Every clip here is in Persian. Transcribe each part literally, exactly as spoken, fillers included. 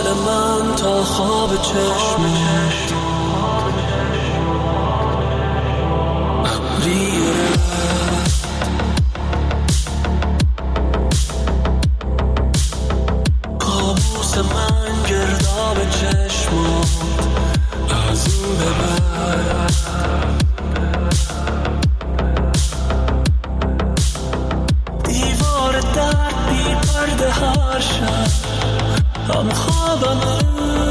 من تا خواب چشمش ابری رفت، کابوس من گرداب چشمات از این به بعد دیوار درد بی پرده هر شب هم خوابمه،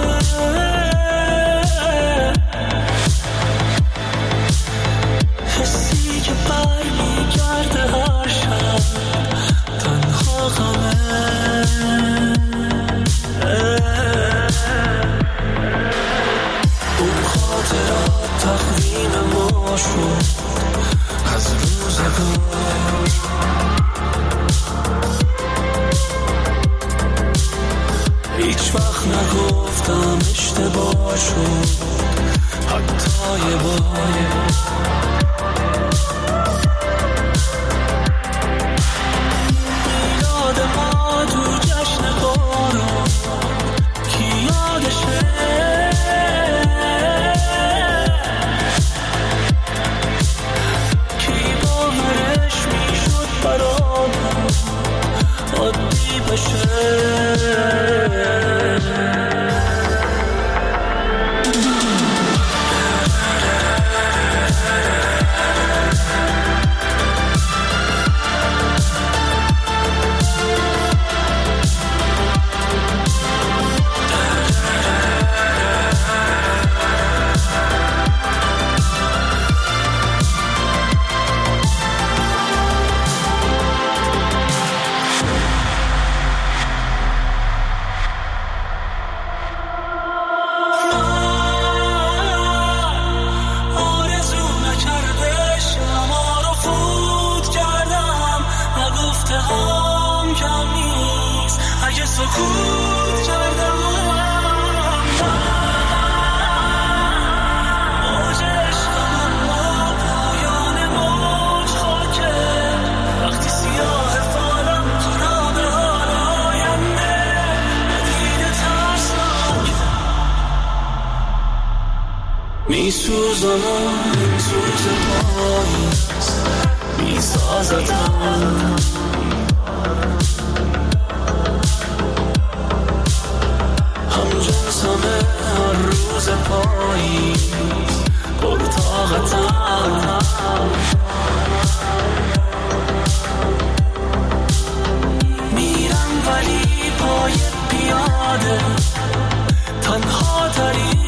حسی که بر می گرده هر شب تنها غمه. اون خاطرات تقویم ما شد از روزگار، هیچ وقت نگفتم اشتباه شد حتی یه بار. میلاد ما تو جشن بارون کی یادشه، کی باورش میشد برامون عادی بشه. میسوزانم این سوز پاییز میسازتم، همجنسمه هر روز پاییز پرطاقتم، میرم ولی پای پیاده تنها تری،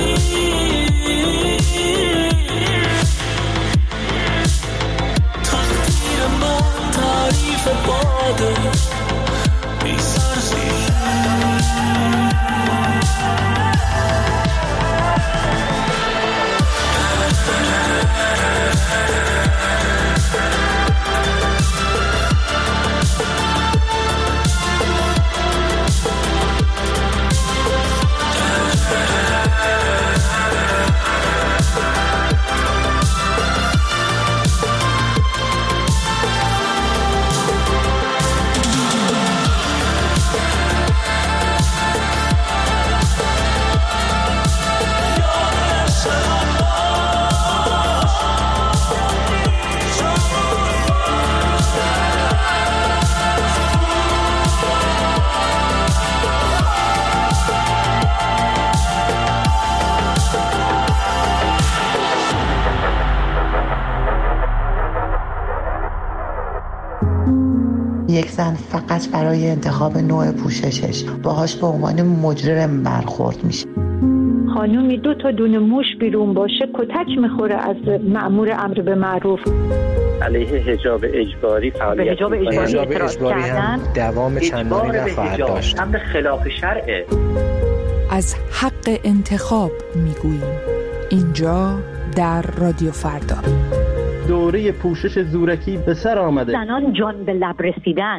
تقدیر من تعریف باده بی سرزیر. یک زن فقط برای انتخاب نوع پوششش باهاش به عنوان مجرم برخورد میشه. خانومی دو تا دونه موش بیرون باشه کتک میخوره از مأمور امر به معروف. علیه حجاب اجباری فعالیت به حجاب اجباری اعتراض کردن دوام چندانی نخواهد داشت. امر خلاف شرعه. از حق انتخاب میگوییم اینجا در رادیو فردا. دوره پوشش زورکی به سر آمده. زنان جان به لب رسیدن.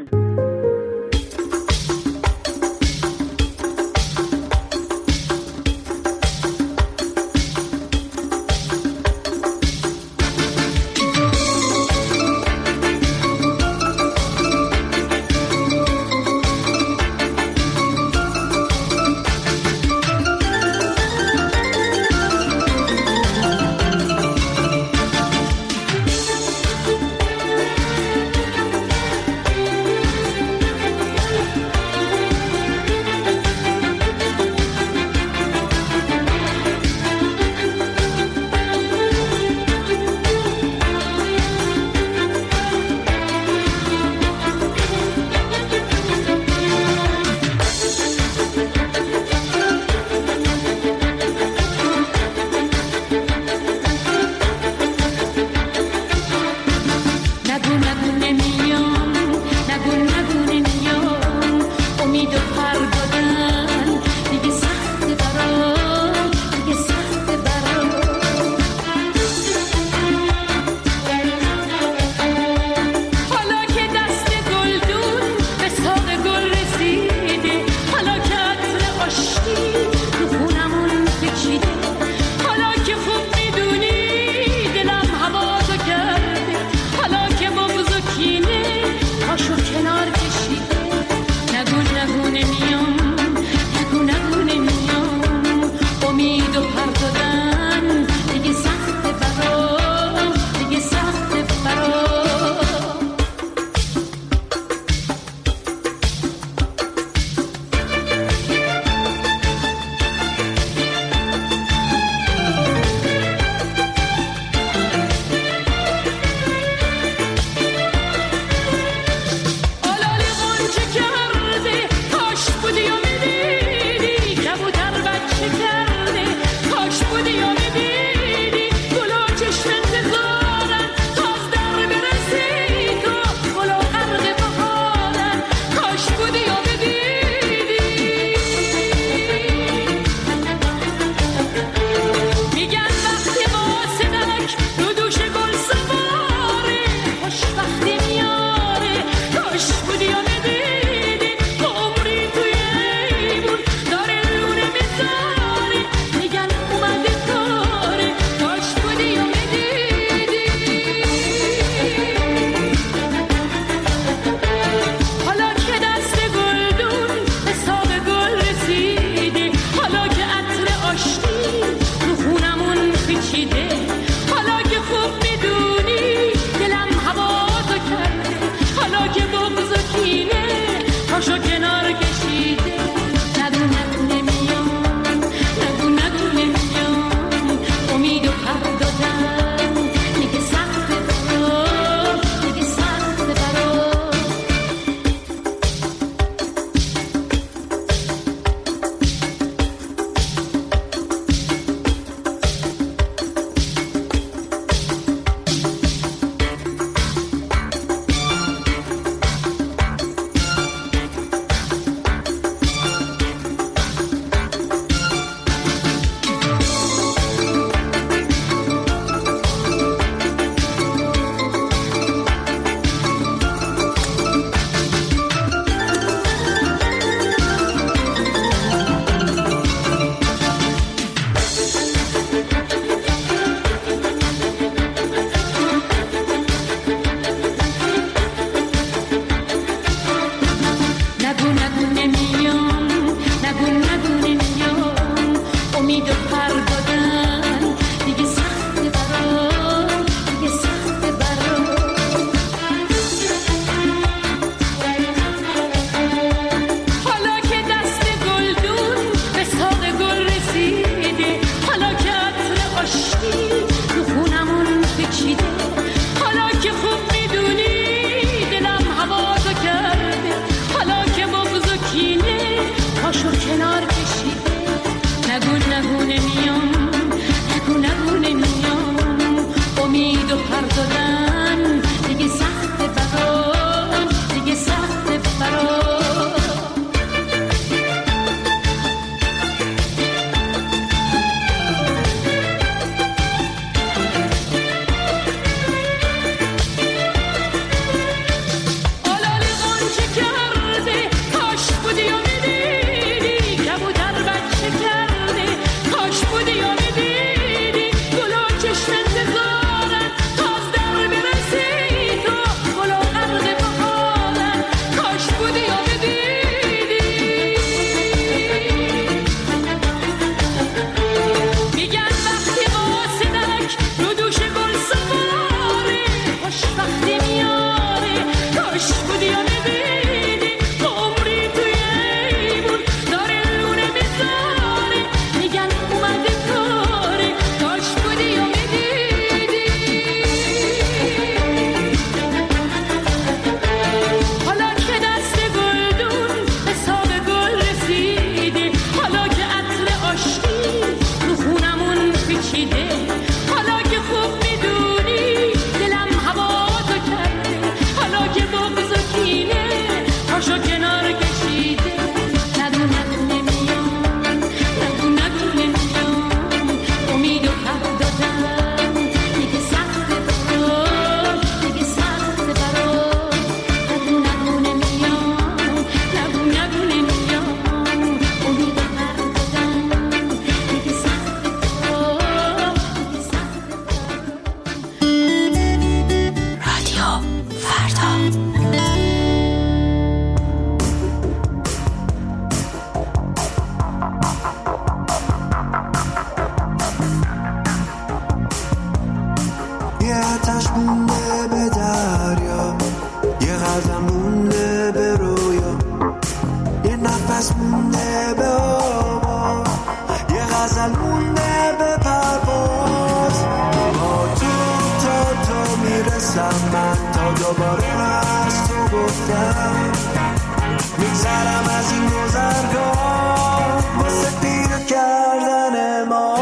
مونده به آواز، یه غزل مونده به پرواز. با تو تا تو میرسم من، تا دوباره از تو گفتم میگذرم از این گذرگاه واسه پیر کردن ما.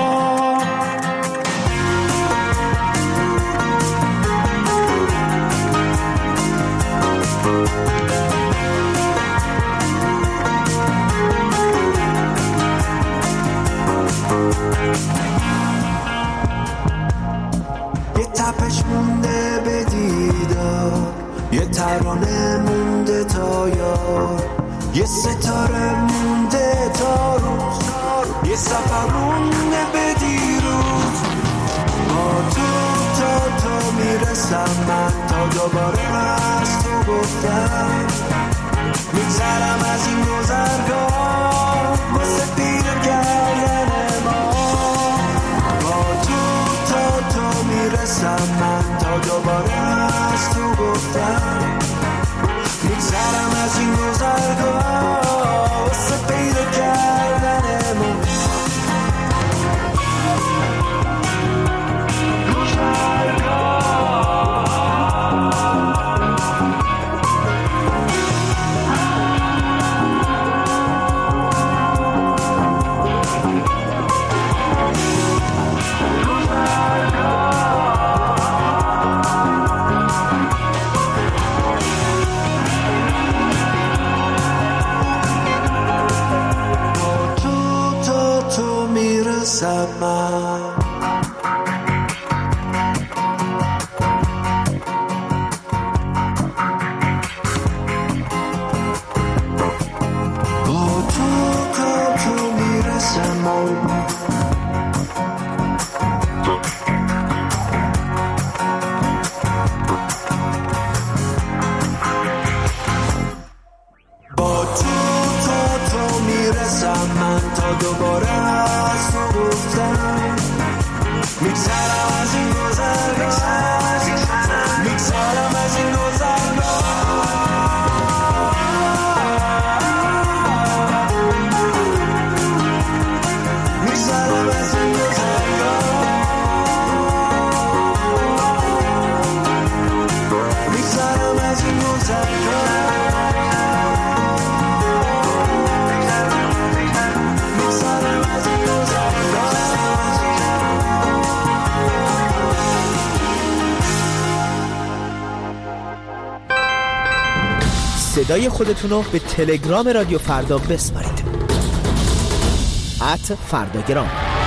یه تپش مونده به دیدار، یه ترانه مونده تا یار، یه ستاره مونده تا روز، یه سفر مونده به دیروز. با تو تا تو میرسم من، تا دوباره از تو گفتم میگذرم از این گذرگاه واسه پیر کردن ما. با تو تا تو میرسم من، تا دوباره از تو گفتم میگذرم از این گذرگاه واسه پیدا کردن ما. صدای خودتون رو به تلگرام رادیو فردا بسپارید. ات فرداگرام.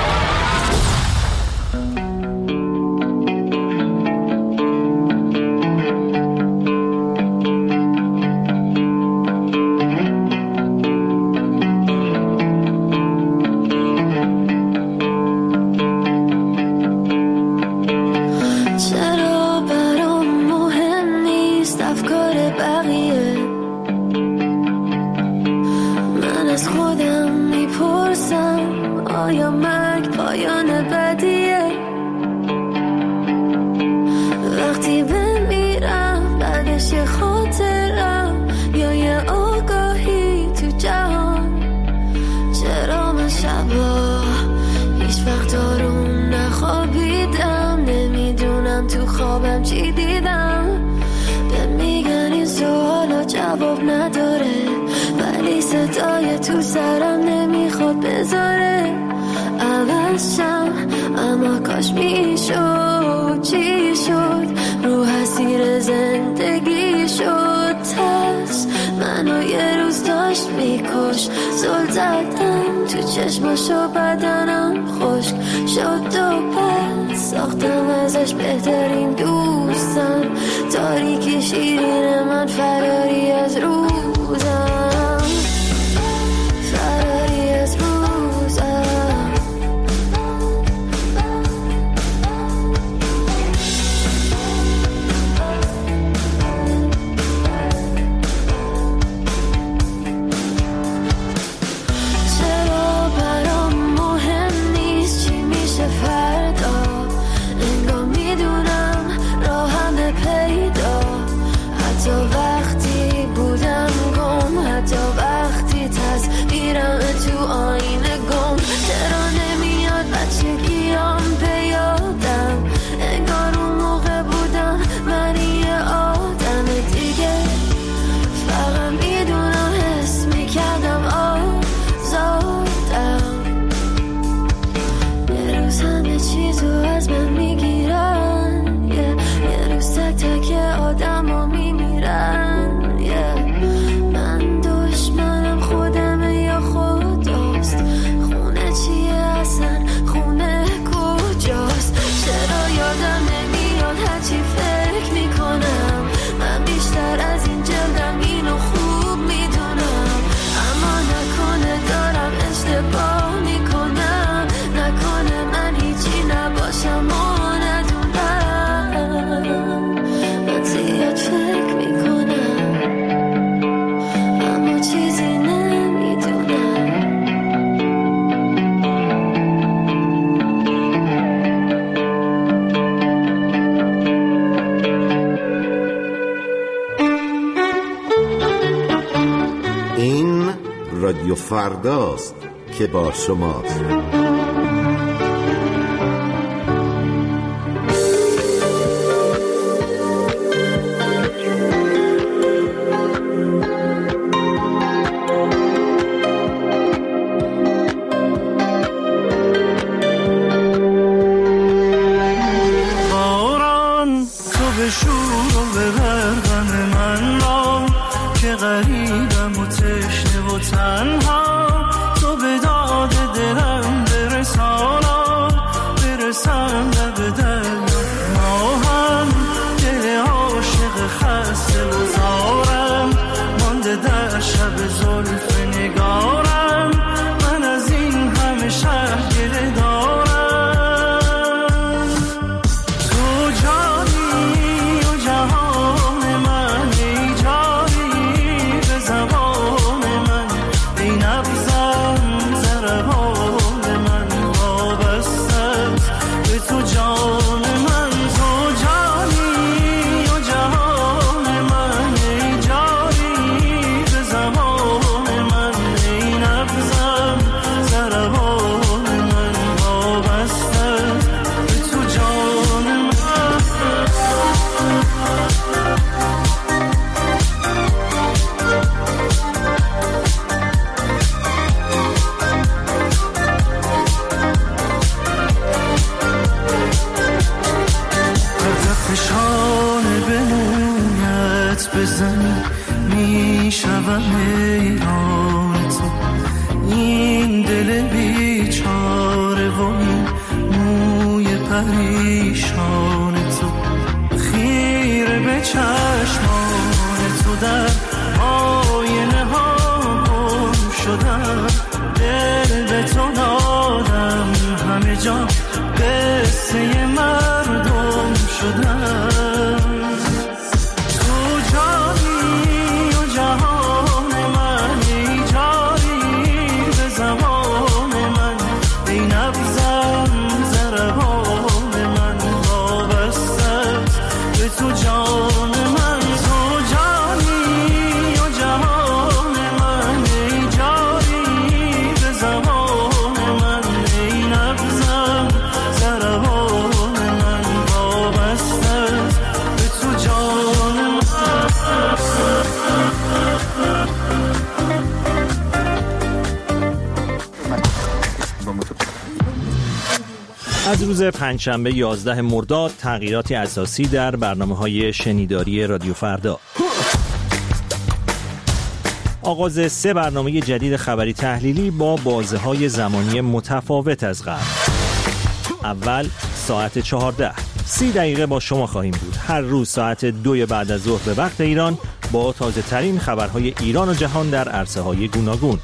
چشماشو بدنم خشک شد و پس ساختم ازش بهترین دوستم. تاریکی شیرین من فراری از روزم، فراری از روزم. فرداست که با شماست. از روز پنجشنبه یازده مرداد تغییراتی اساسی در برنامه‌های شنیداری رادیو فردا. آغاز سه برنامه جدید خبری تحلیلی با بازه‌های زمانی متفاوت از قبل. اول ساعت چهارده، سی دقیقه با شما خواهیم بود. هر روز ساعت دو بعد از ظهر به وقت ایران با تازه ترین خبرهای ایران و جهان در عرصه‌های گوناگون.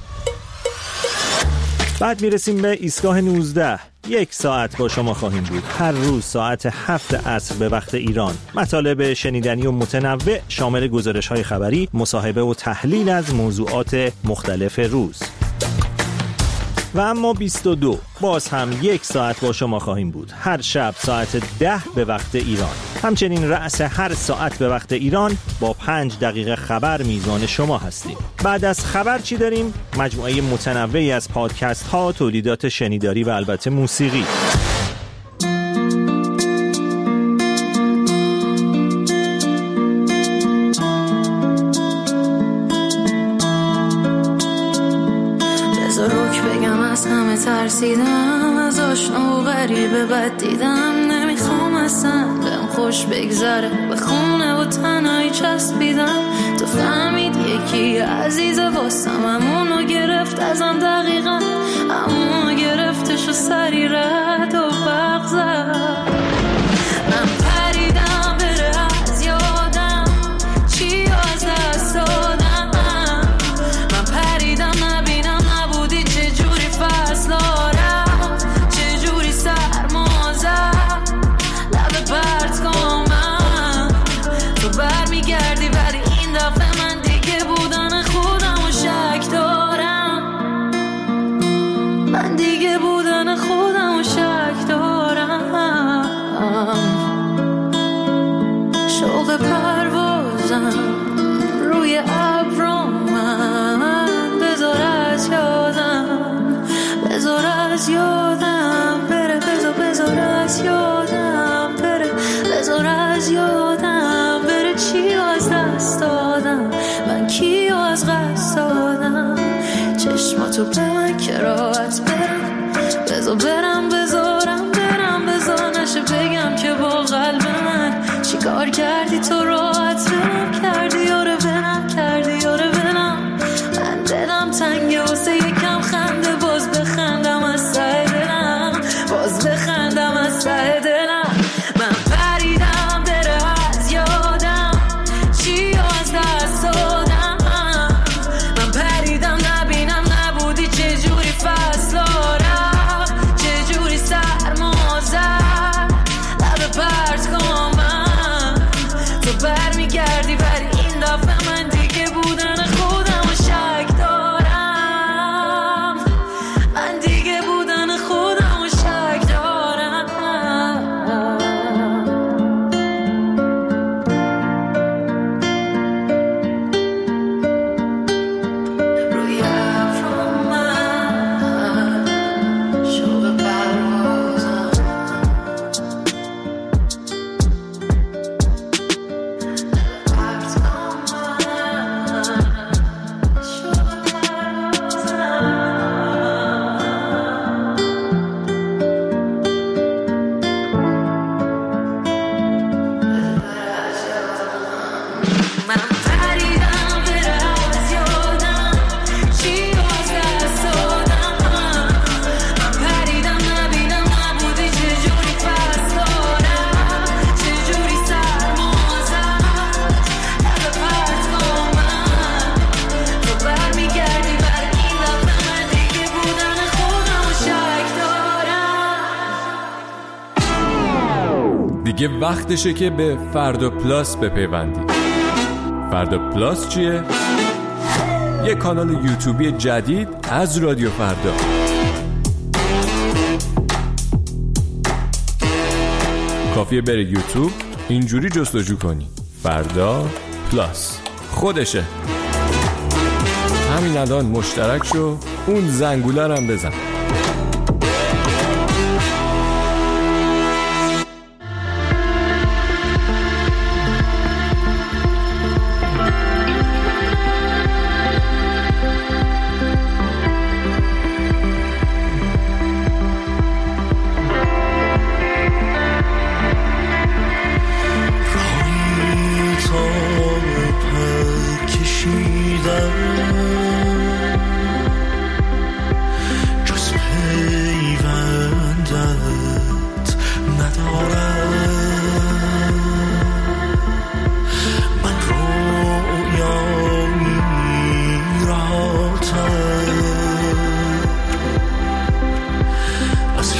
بعد میرسیم به ایستگاه نوزده. یک ساعت با شما خواهیم بود. هر روز ساعت هفت عصر به وقت ایران. مطالب شنیدنی و متنوع شامل گزارش‌های خبری، مصاحبه و تحلیل از موضوعات مختلف روز. و اما بیست و دو باز هم یک ساعت با شما خواهیم بود. هر شب ساعت ده به وقت ایران. همچنین رأس هر ساعت به وقت ایران با پنج دقیقه خبر میزان شما هستیم. بعد از خبر چی داریم؟ مجموعه متنوعی از پادکست ها، تولیدات شنیداری و البته موسیقی. ترسیدم از آشنا و غریبه بد دیدم، نمیخوام اصلا بهم خوش بگذره، به خونه و تنهایی چسبیدم. تو فهمید یکی عزیزه واسم، همونو گرفت ازم دقیقا، همونو گرفتش و سری رد و بغزد. من پریدم بره از یادم چی از دست دادم، من پریدم نبینم نبودی چجوری فصلارم، چجوری سرما زد لب برد کامم. تو برمیگردی ولی این دفعه من دیگه بودن خودم و شک دارم، من دیگه بودن خودم و شک دارم. شوق پروازم روی ابرم، من بذار از یاد یادم بره، بذار بذار از یادم بره، بذار از یادم بره. چی از دست دادم من، کی از قصد دادم، چشماتو به من که راحت برم، بذار برم بذارم برم، بذار نشه بگم که با قلب من چی کار کردی تو راحت برم کردی، یاره برم کردی، یاره برم. من دلم تنگه واسه یکم خنده، باز بخندم از ته دلم، باز بخندم از ته دلم. من پریدم بره از یادم، چی از دست دادم، من پریدم نبینم نبودی چجوری فصلا رفت، چجوری سرما زد لب پرت کن من، تو برمیگردی ولی این دفعه من دیگه بودن خودم و شک دارم، من دیگه بودن خودم و شک دارم. روی افرام من شوق پروازم، پرت کن من شوق پروازم. من پریدم بره از یادم، چی از دست دادم، من پریدم نبینم نبودی چجوری فصلا رفت، چجوری سرما زد لب پرت کن من، تو برمیگردی ولی این دفعه من دیگه بودن خودم و شک دارم. دیگه وقتشه که به فردا پلاس بپیوندید. فردا پلاس چیه؟ یه کانال یوتیوبی جدید از رادیو فردا. کافیه بره یوتیوب اینجوری جستجو کنی فردا پلاس، خودشه. همین الان مشترک شو، اون زنگوله رو هم بزن. راهی تا پر کشیدم، جز پیوندت ندارم. من رویایی راتر از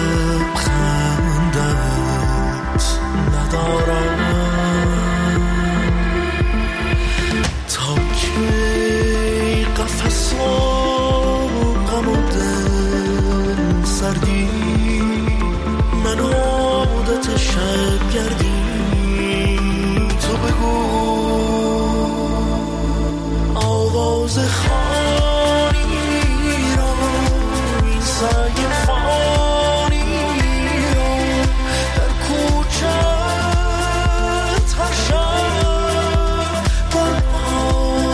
لبخندت ندارم. تا کی قفص و غم و دل سردی، من عادت شب گردی. تو بگو آواز خانی را، این سعی فانی را در کوچت هر شب برپا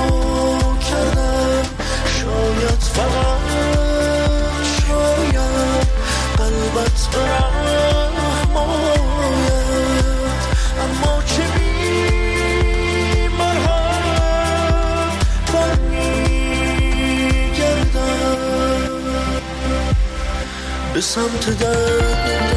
کردم. شاید فقط شاید قلبت برحم آید، اما چه بی مرهم برمیگردم به سمت در.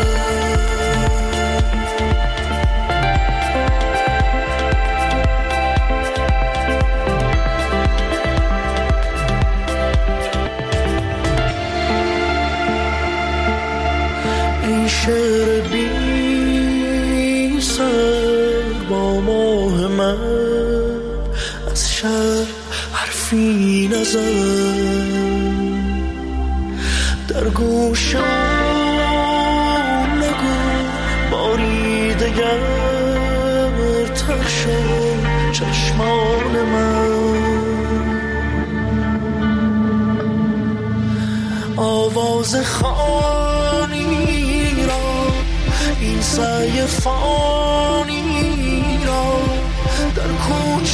این شعر بی سر با ماه من، از شب حرفی نزن، در گوشم نگو باری دگر تر شد چشمان من. آواز خانی را، این سعی فانی را در کوچت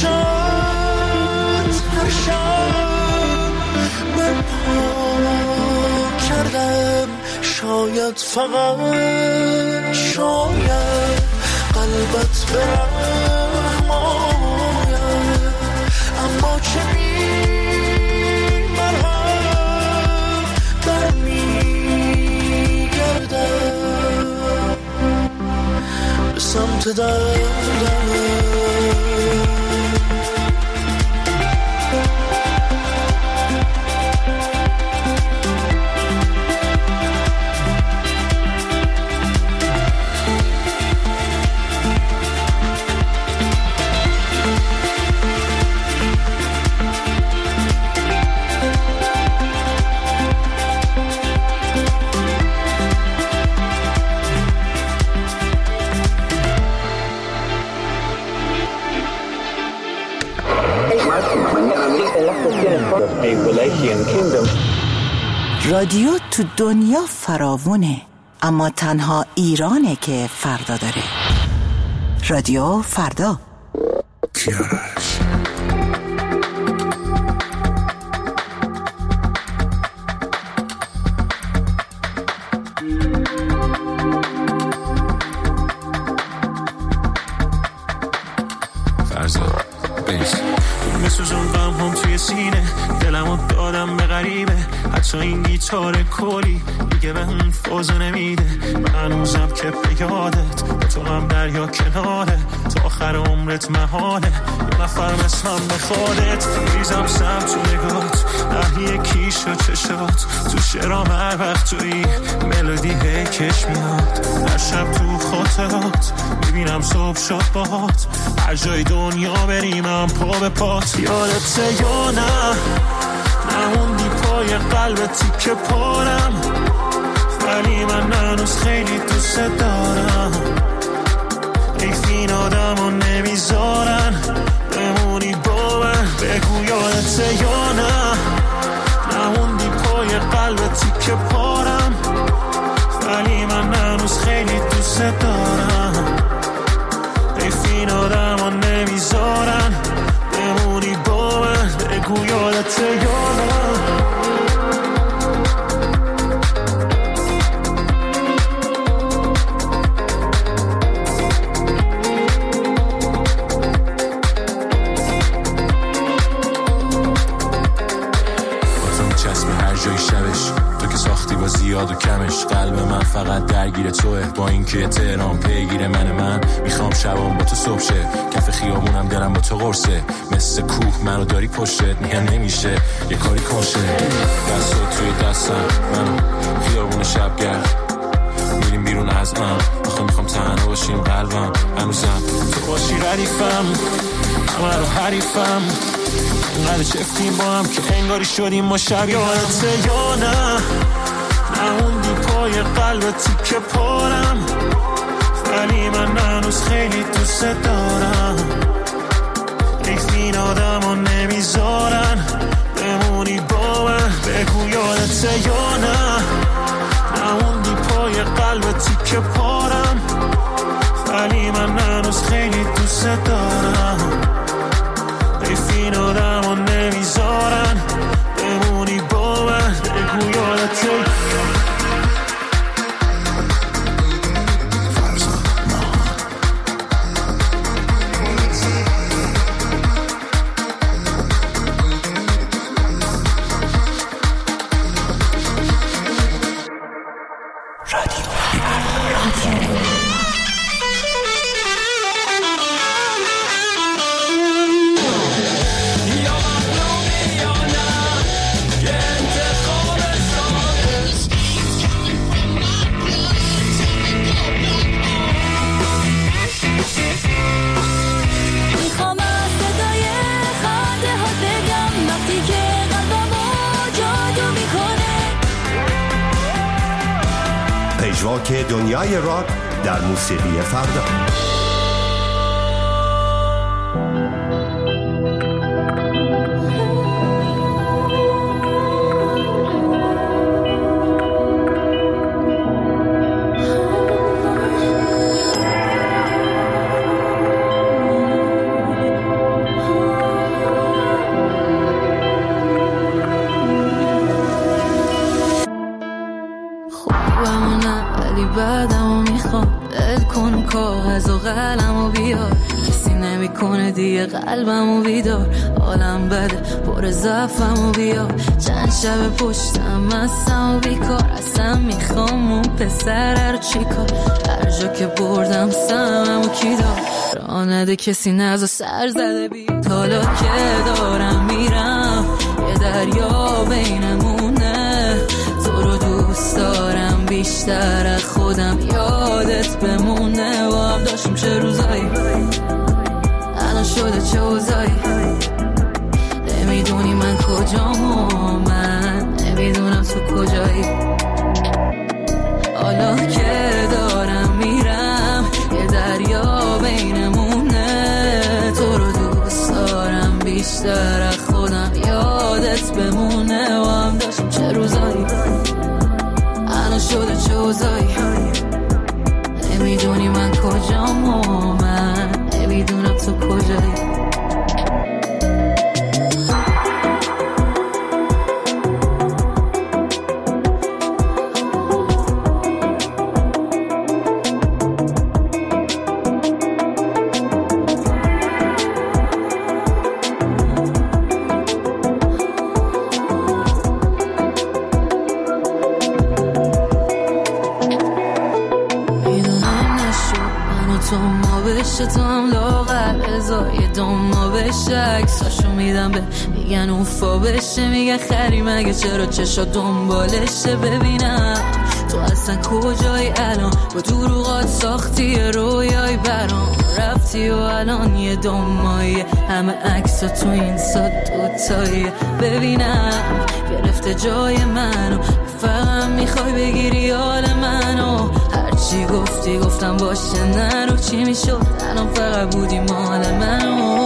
هر شب به پا کردم. شاید فقط شاید قلبت برحم آید، اما چه می مرهم برمی گردم به سمت دردم. رادیو تو دنیا فراوونه، اما تنها ایرانه که فردا داره. رادیو فردا. کیارش فرزاد بیس میسوزم غم هم توی سینه، دلمو دادم به غریبه، حتی این گیتار کلی دیگه به اون فازو نمیده. من هنوزم که به یادت، به تو هم دریا کناره، تا آخر عمرت محاله یه نفر مثلم به خودت. ریزم سم تو نگات، نهی کیش و چشات، تو شرام هر وقت توی ملودی هی کش میاد. هر شب تو خاطرات میبینم صبح شد باهات، هر جای دنیا بریم هم پا به پات. یادته یا نه نموندی پای قلبتی که پارم، ولی من هنوز خیلی دوست دارم. حیف این آدم رو نمیذارن بمونی با من. بگو یادته یا نه نموندی پای قلبتی که پارم، ولی من هنوز خیلی دوست دارم. حیف این آدم رو نمیذارن بمونی با من. بگو یادته یا نه. زیاد و کمش، قلب من فقط درگیر توه، با اینکه تهران پیگیر من من میخوام شبام با تو صبح شه، کف خیابونم دلم با تو قرصه، مثل کوه منو داری پشتت، میگم نمیشه یه کاری کنشه. دستات توی دستم من خیابون شبگرد، میریم بیرون از من، آخه میخوام تنها باشیم قلبم هنوزم تو باشی ردیفم، همه رو حریفم، اینقدر چفتیم با هم که انگاری شدیم ما شبیه. یادته یا نه نموندی پای قلبتی که پارم، ولی من هنوز خیلی دوست دارم. حیف این آدم رو نمیذارن بمونی با من. بگو یادته یا نه نموندی پای قلبتی که پارم، ولی من هنوز خیلی دوست دارم. حیف این آدم رو نمیذارن بمونی با من. بگو یادته پژواک دنیای راک در موسیقی فردا. ولی بعدمو میخوام دل کن کاغذ و قلمو بیار، کسی نمیکنه دیگه قلبمو بیدار، حالم بده پر ضعفمو بیار، چند شب پشتم مستم و بیکار، اصلا میخوام اون پسر رو چیکار، هر جا که بردم سممو کی دار، راه نده کسی نزا سر زده بید، حالا که دارم میرم یه دریا بینمونه، تو رو دوست دارم بیشتر از خودم، یادت بمونه و هم داشتیم چه روزایی، الان شده چه اوزایی، نمیدونی من کجام و من نمیدونم تو کجایی، حالا که دارم میرم یه دریا بینمونه، تو رو دوست دارم بیشتر از خودم، یادت بمونه و هم داشتیم چه روزایی، الان شده چه اوزایی، نمیدونی من کجام و من نمیدونم تو کجایی. تو هم لاغر ازا یه دوما بشه، عکساشو میدم به میگن اوفا بشه، میگن خری مگه چرا چشا دنبالشه، ببینم تو اصلا کجایی الان، با دروغات ساختی رویای برام، رفتی و الان یه دومایی، همه عکسا تو این سا دوتایی، ببینم گرفته جای منو، فقط میخوای بگیری حال منو، هرچی گفتی گفتم باشه نرو، چی میشد الان فقط بودی مال منو،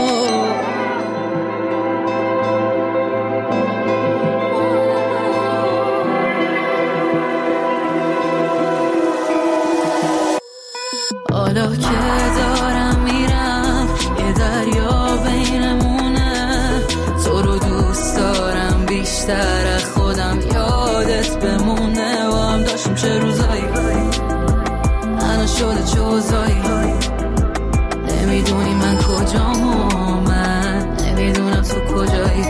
حالا که دارم میرم یه دریا بینمونه، تو رو دوست دارم بیشتر از خودم، یادت بمونه و هم داشتیم چه روزایی، الان شده چه اوزایی، نمیدونی من کجام و من نمیدونم تو کجایی،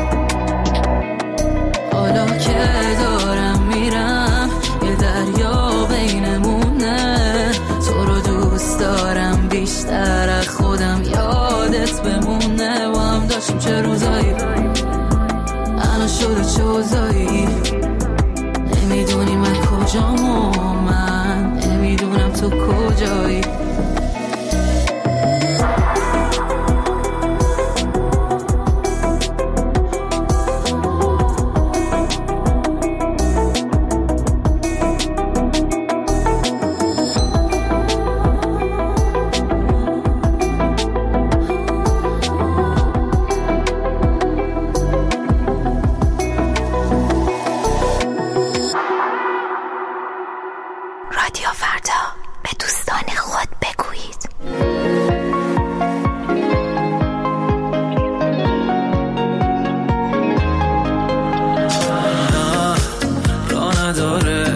حالا که دارم میرم یه دریا بینمونه، تو رو دوست دارم بیشتر از خودم، یادت بمونه و هم داشتیم چه روزایی، الان شده چه اوزایی، نمیدونی من کجام و من نمیدونم تو کجایی. رادیو فردا، به دوستان خود بگویید. راه نداره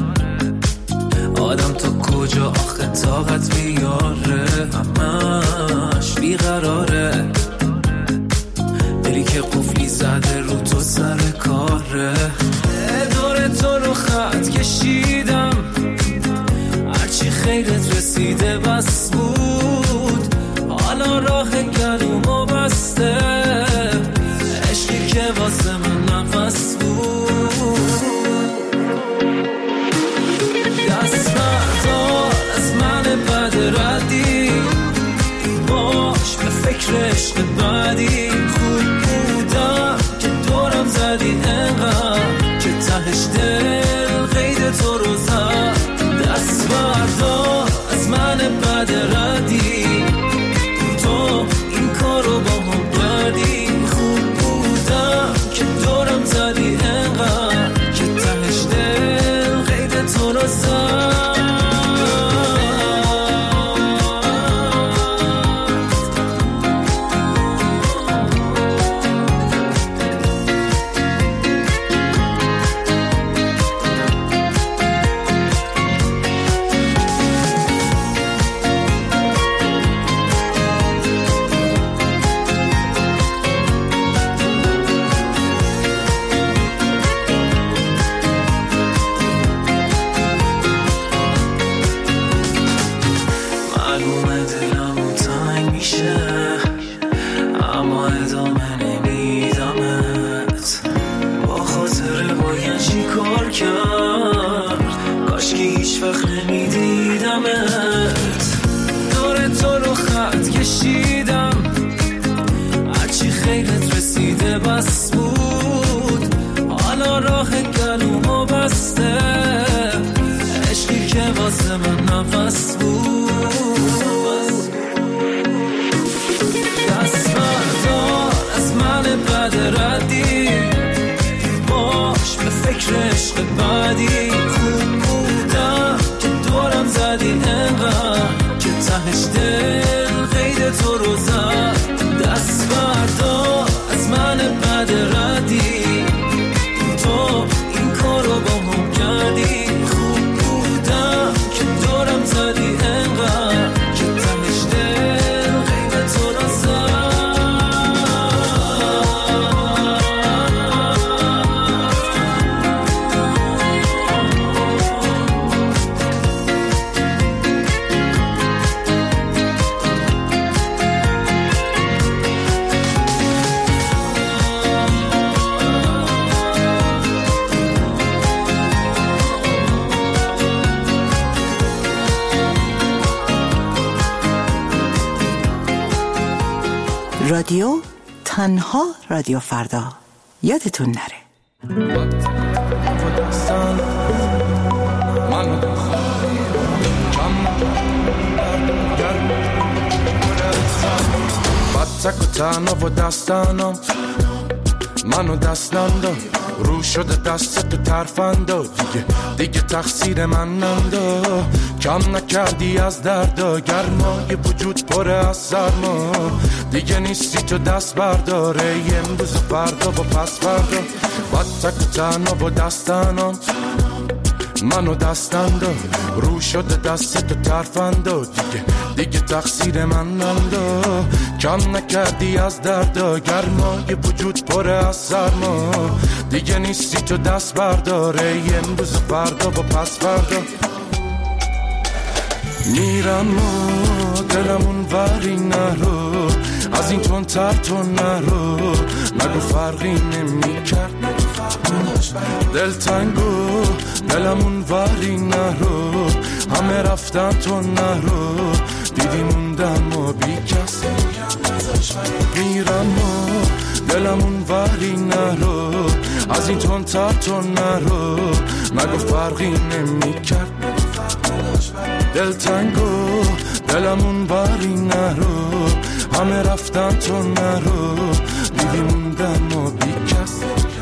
آدم تو کجا آخه طاقت میاره، همش بیقراره، دلی که قفلی زده رو تو سر کاره، دور تو رو خط کشیدم، هرچی خیرت رسیده بس بود، حالا راه گلومو بسته، عشقی که واسه من نفس بود، دست بردار از من بد ردی، باش به فکر عشق بعدی، خوب بودم که دورم زدی انقدر که تهش دل قید تو رو زد، دست بردار از من بد ردی، تو این کارو با هم کردی، خوب بودم که دورم زدی انقدر که تهش دل قید تو رو زد. کار کرد، کاش که هیچ وقت نمیدیدمت. دور تو رو خط کشیدم، هرچی خیرت رسیده بس بود. حالا راه گلومو بسته، عشقی که واسه من نفس بود. دست بردار از من بد ردی، باش به فکر عشق بعدی. خوب بودم که دورم زدی انقدر که تهش دل قید تو رو زد. دست بردار از من بد ردی، تو این کارو با هم کردی. خوب بودم که دورم زدی انقدر که تهش دل قید تو رو زد. رادیو تنها رادیو فردا، یادتون نره. بطک و تنها و دستانم منو دستم داد، رو شده دست تو ترفندا. دیگه دیگه تقصیر من نندا، کم نکردی از دردا. گرمای وجود پره از سرما، دیگه نیستی تو دست برداره. امروز و فردا و پس فردا، بطک و تنها و دستانم منو دستم داد، رو شده دست تو ترفندا. دیگه دیگه تقصیر من نندا، کم نکردی از دردا. گرمای وجود پره از سرما، دیگه نیستی تو دست برداره. امروز و فردا و پس فردا میرم و دلمون وری نرو، از این تون تر تو نرو. نگو فرقی نمی کرد دل تنگو، دلمون وری نرو. همه رفتن تو نرو، دیدی موندم و بی کس. میرم و دلمون وری نرو، از این تون تر تو نرو. نگو فرقی نمی کرد دل تنگو، دلمون وری نرو. همه رفتن تو نرو، دیدی موندم و بی کس.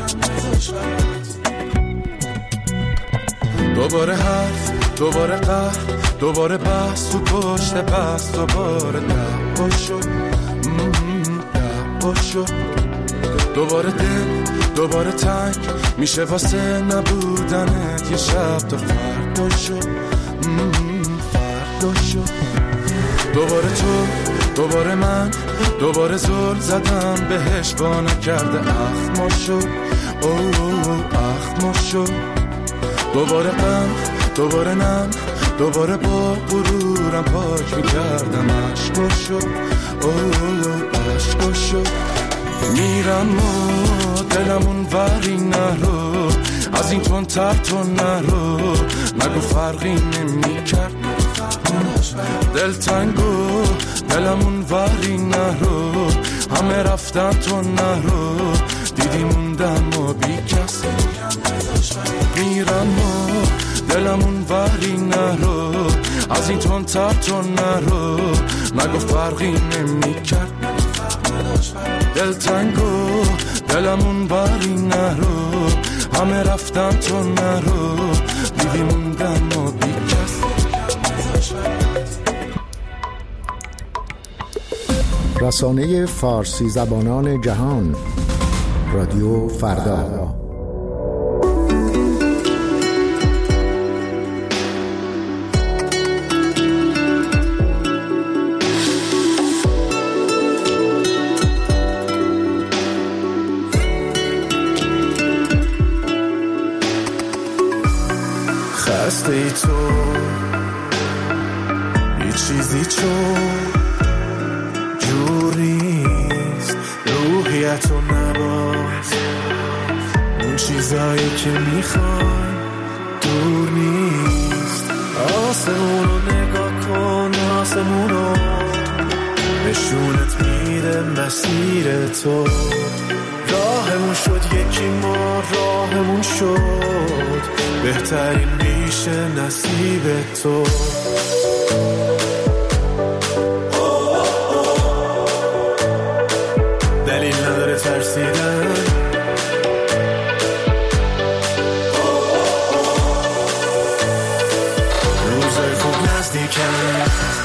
دوباره حرف، دوباره قهر، دوباره بحث تو پشت بحث. دوباره دعوا شد، دعوا شد. دوباره دل، دوباره تنگ میشه واسه نبودنت. یه شب تا فردا شد، فردا شد. دوباره تو، دوباره من، دوباره زل زدم بهش با نکرده. اخما شد، اوه اخما شد. دوباره غم، دوباره نم، دوباره با غرورم پاک میکردم. عشقا شد، اوه عشقا شد. میرم و دلمون وری نرو، از این تون تر تو نرو. نگو فرقی نمی کرد دل تنگو، دلمون وری نرو. همه رفتن تو نرو، دیدی موندم و بی کس. میرم و دلمون وری نرو، از این تون تر تو نرو. نگو فرقی نمی کرد دل تنگو، دلمون وری نرو. همه رفتن تو نرو، دیدی موندم و بی کس. رسانه فارسی زبانان جهان، رادیو فردا. خسته ای تو، یه چیزی چون جوریست، روحیتو نباز. اون چیزایی که میخوان دور نیست. آسمونو نگاه کن، آسمونو نشونت میده مسیر تو. راهمون شد یکی، ما راهمون شد بهترین میشه نصیب تو. دلیل نداره ترسیدن، روزای خوب نزدیکن.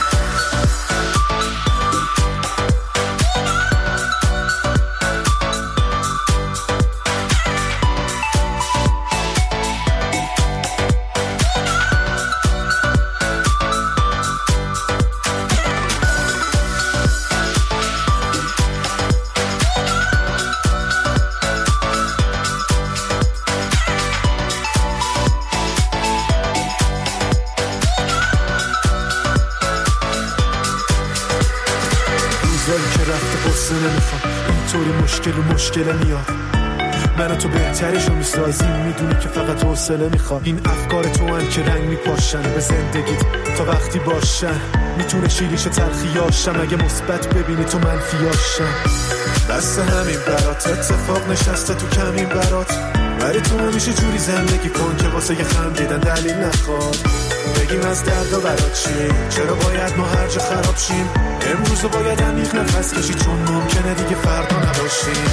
مشکل و مشکل میاد، من و تو بهتریشو میسازیم، میدونی که فقط حوصله میخواد. این افکار تو هم که رنگ میپاشن به زندگیت تا وقتی باشن. میتونه شیریش تلخیاشم اگه مثبت ببینی تو منفیاشم. بس همین برات اتفاق نشسته تو کمین برات، ولی تو همیشه جوری زندگی کن که واسه یه خندیدن دلیل نخواد. بگیم از درد و برات چی، چرا باید ما هر جا خراب شیم. امروز باید عمیق نفس کشی چون ممکنه دیگه فردا نباشیم.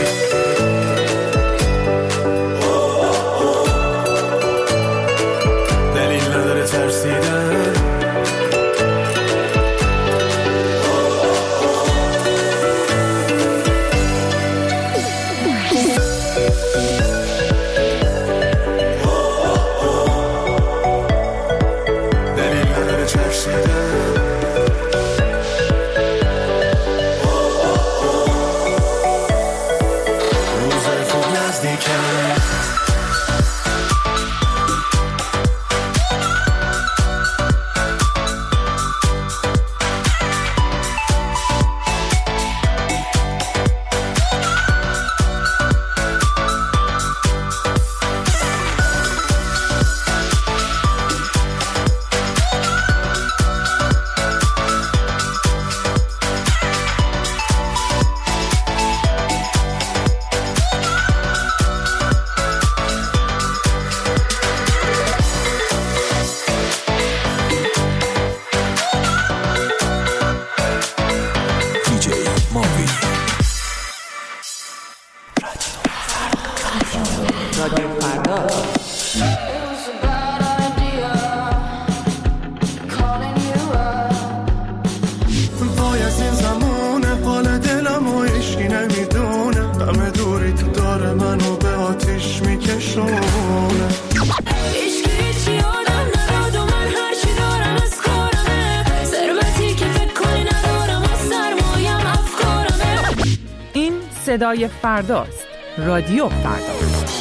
دلیل نداره ترسیدن، صدای فرداست. رادیو فردا.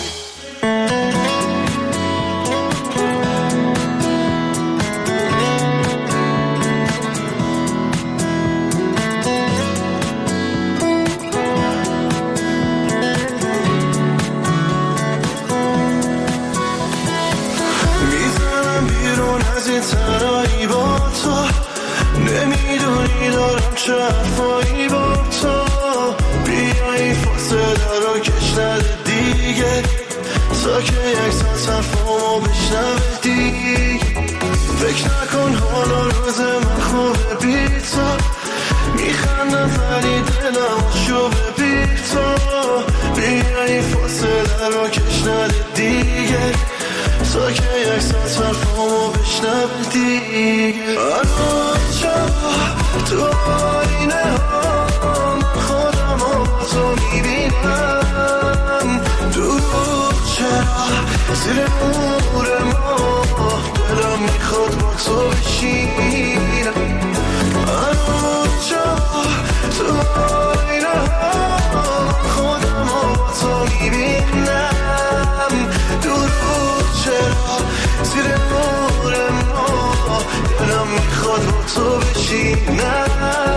میزنم بیرون از این تنهایی با تو، نمیدونی دارم چه حرفایی با تو. بیایی فاصله رو کش نده دیگه، تا که یک ساعت حرفامو بشنوه دیگه. فکر نکن حالا روز من خوبه بی تو، میخندم ولی دلم شوبه بی تو. بیایی فاصله رو کش نده دیگه، تا که یک ساعت حرفامو بشنوه دیگه. الان چرا تو آینه ها من خودم با تو میبینم، دروغ چرا زیر نور ما دلم میخواد با تو بشینم. الان چرا تو آینه ها من خودم با تو میبینم، دروغ چرا زیر نور ما دلم میخواد با تو بشینم.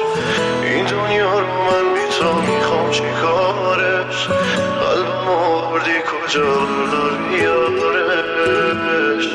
این دنیا رو من بی تو میخوام چی کارش قلبم آوردی کجا داری یارش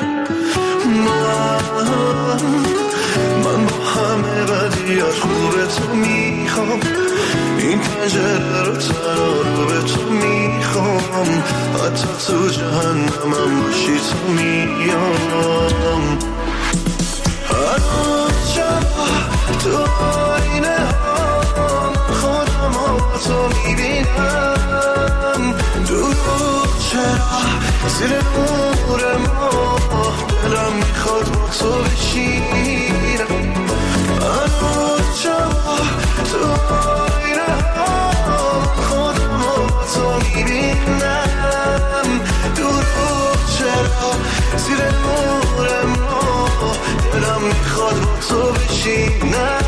من من با همه بدیات خوب تو میخوام این پنجره رو تنها رو به تو میخوام حتی تو جهنمم باشی تو میام هر روز شب تو آینه هم خودم ها تو میبینم دروغ چرا زیر نور ما دلم میخواد با تو بشینم هر روز شب تو آینه هم خودم ها تو میبینم دروغ چرا زیر نور ما دلم میخواد با تو بشینم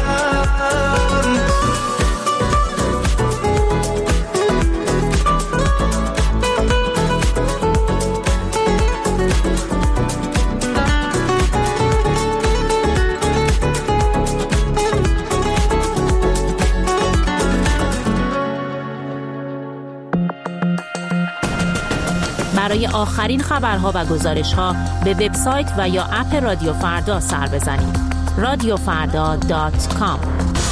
برای آخرین خبرها و گزارش‌ها به وبسایت و یا اپ رادیو فردا سر بزنید. رادیو فردا دات کام